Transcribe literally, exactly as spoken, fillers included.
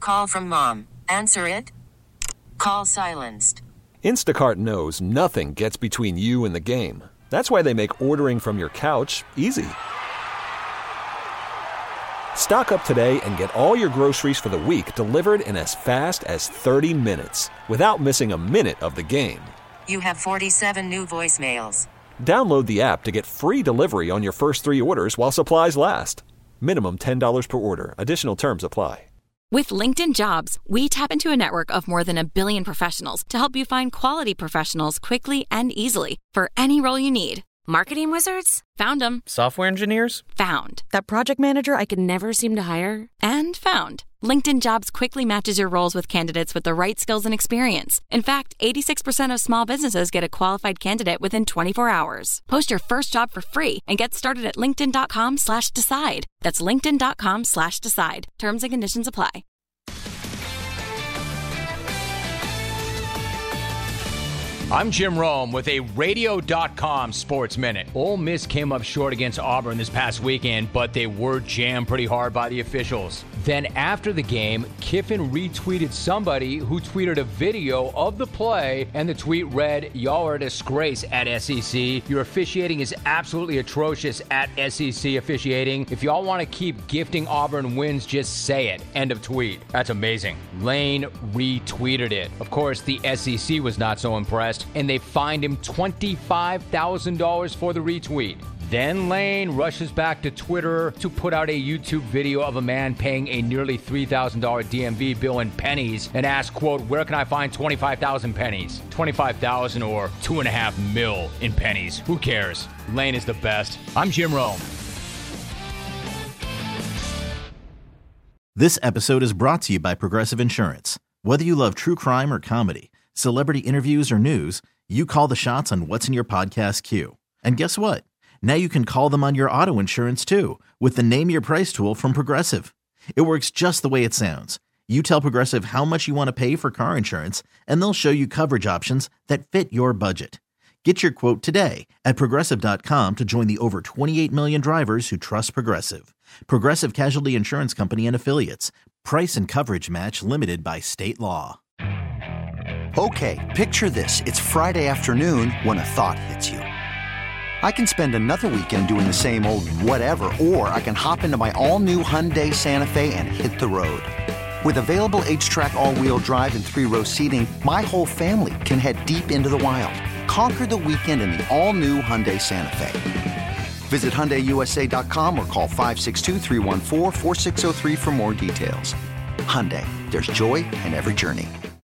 call from mom. Answer it. Call silenced. Instacart knows nothing gets between you and the game. That's why they make ordering from your couch easy. Stock up today and get all your groceries for the week delivered in as fast as thirty minutes without missing a minute of the game. You have forty-seven new voicemails. Download the app to get free delivery on your first three orders while supplies last. Minimum ten dollars per order. Additional terms apply. With LinkedIn Jobs, we tap into a network of more than a billion professionals to help you find quality professionals quickly and easily for any role you need. Marketing wizards? Found them. Software engineers? Found. That project manager I could never seem to hire? And found. LinkedIn Jobs quickly matches your roles with candidates with the right skills and experience. In fact, eighty-six percent of small businesses get a qualified candidate within twenty-four hours. Post your first job for free and get started at linkedin.com slash decide. That's linkedin.com slash decide. Terms and conditions apply. I'm Jim Rome with a radio dot com Sports Minute. Ole Miss came up short against Auburn this past weekend, but they were jammed pretty hard by the officials. Then after the game, Kiffin retweeted somebody who tweeted a video of the play, and the tweet read, "Y'all are a disgrace at S E C. Your officiating is absolutely atrocious at S E C officiating. If y'all want to keep gifting Auburn wins, just say it." End of tweet. That's amazing. Lane retweeted it. Of course, the S E C was not so impressed, and they fined him twenty-five thousand dollars for the retweet. Then Lane rushes back to Twitter to put out a YouTube video of a man paying a nearly three thousand dollars D M V bill in pennies and asks, quote, "Where can I find twenty-five thousand pennies?" twenty-five thousand or two and a half mil in pennies. Who cares? Lane is the best. I'm Jim Rome. This episode is brought to you by Progressive Insurance. Whether you love true crime or comedy, celebrity interviews or news, you call the shots on what's in your podcast queue. And guess what? Now you can call them on your auto insurance too with the Name Your Price tool from Progressive. It works just the way it sounds. You tell Progressive how much you want to pay for car insurance, and they'll show you coverage options that fit your budget. Get your quote today at Progressive dot com to join the over twenty-eight million drivers who trust Progressive. Progressive Casualty Insurance Company and Affiliates. Price and coverage match limited by state law. Okay, picture this. It's Friday afternoon when a thought hits you. I can spend another weekend doing the same old whatever, or I can hop into my all-new Hyundai Santa Fe and hit the road. With available H-Track all-wheel drive and three-row seating, my whole family can head deep into the wild. Conquer the weekend in the all-new Hyundai Santa Fe. Visit Hyundai U S A dot com or call five six two, three one four, four six zero three for more details. Hyundai, there's joy in every journey.